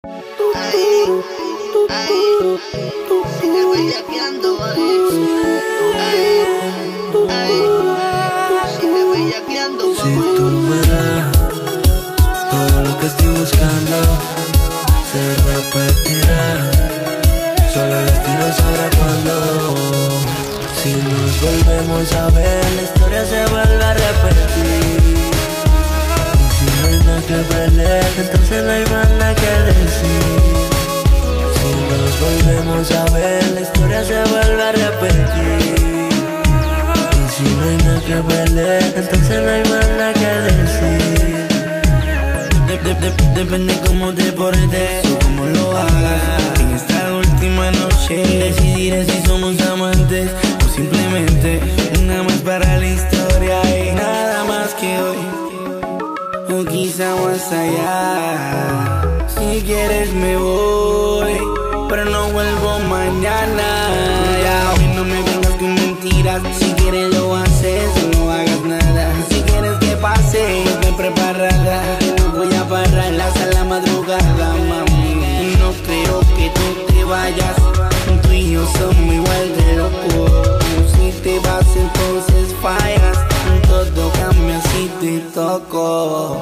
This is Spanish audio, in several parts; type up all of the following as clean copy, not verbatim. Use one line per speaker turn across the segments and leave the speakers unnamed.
Ahí, ahí, sigue bellaqueando ahí. Sigue bellaqueando,
Si tú me das todo lo que estoy buscando, se repetirá. Solo el destino sabrá cuándo. Si nos volvemos a ver, la historia se vuelve a repetir. Y si no hay nada que perder, entonces no hay más nada que decir. Si nos volvemos a ver, la historia se vuelve a repetir. Y si no hay nada que perder, entonces no hay más nada que decir.
Depende cómo te portes o cómo lo hagas. En esta última noche decidiré si somos amantes o simplemente una más para la historia y nada más que hoy, o quizá más allá. Si quieres me voy, pero no vuelvo mañana. Ya hoy no me vengas con mentiras. Si quieres lo haces o no hagas nada. Si quieres que pase, ven preparada. No voy a pararla hasta la madrugada, mami. No creo que tú te vayas. Tú y yo somos igual de locos. Si te vas entonces fallas. Todo cambia si te toco.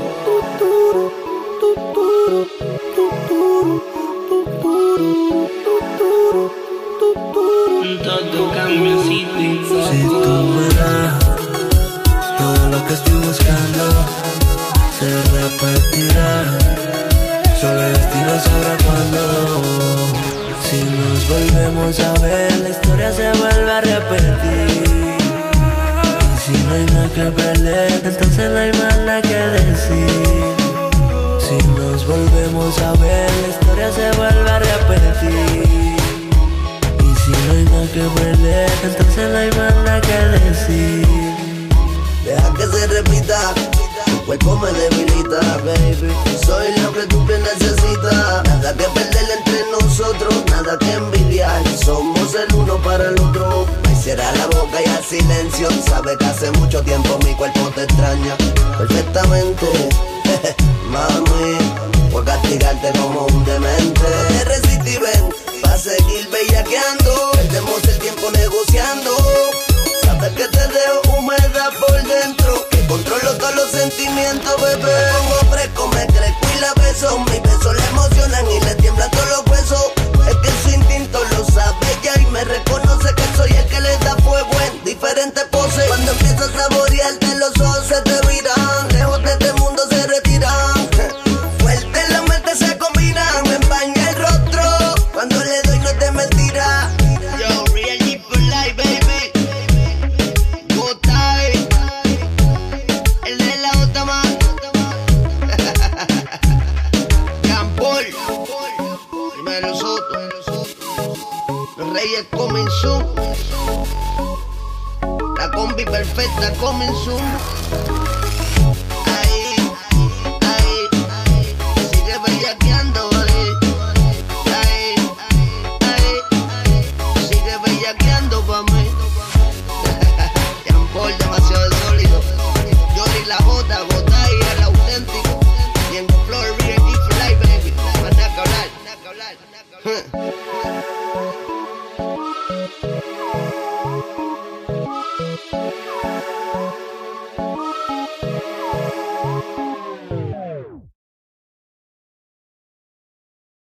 Todo cambia si te toco.
Si tú me das todo lo que estoy buscando, se repetirá. Solo el destino sabrá cuándo. Si nos volvemos a ver, la historia se vuelve a repetir. Y si no hay nada que perder, entonces no hay más nada que decir. Si nos volvemos a ver, la historia se vuelve a repetir. Y si no hay nada que perder, entonces no hay más nada que decir.
deja que se repita. Tu cuerpo me debilita, baby. Soy lo que tu piel necesita. Nada que perder entre nosotros, nada que envidiar. Somos el uno para el otro. Me cierra la boca y al silencio. Sabe que hace mucho tiempo mi cuerpo te extraña perfectamente. Mami, voy a castigarte como un demente. No te resistí, ven, pa' seguir bellaqueando. Perdemos el tiempo negociando. Sabes que te dejo humedad por dentro, que controlo todos los sentimientos, bebé. Me pongo fresco, me crezco y la beso. Mis besos le emocionan y le tiemblan todos los huesos. Es que su instinto lo sabe ya y me reconoce que soy el que le da fuego en diferentes poses. Cuando empiezas a saborearte, los ojos se te viran. Lejos de este mundo se retiran. Fuerte en la mente se combinan. Me empaña el rostro cuando le doy, no te mentira. Yo, real G for life, baby. Gotay, el de la Otama. Jean Paul, primero Soto. Los Reyes coming soon. La combi perfecta coming soon. Ahí, ahí, sigue bellaqueando ahí. Ahí, ahí, sigue bellaqueando pa' mí. Jean Paul demasiado sólido. Johnny la J, Gotay el auténtico. Y en Flor, real G for life, baby. Más nada que hablar.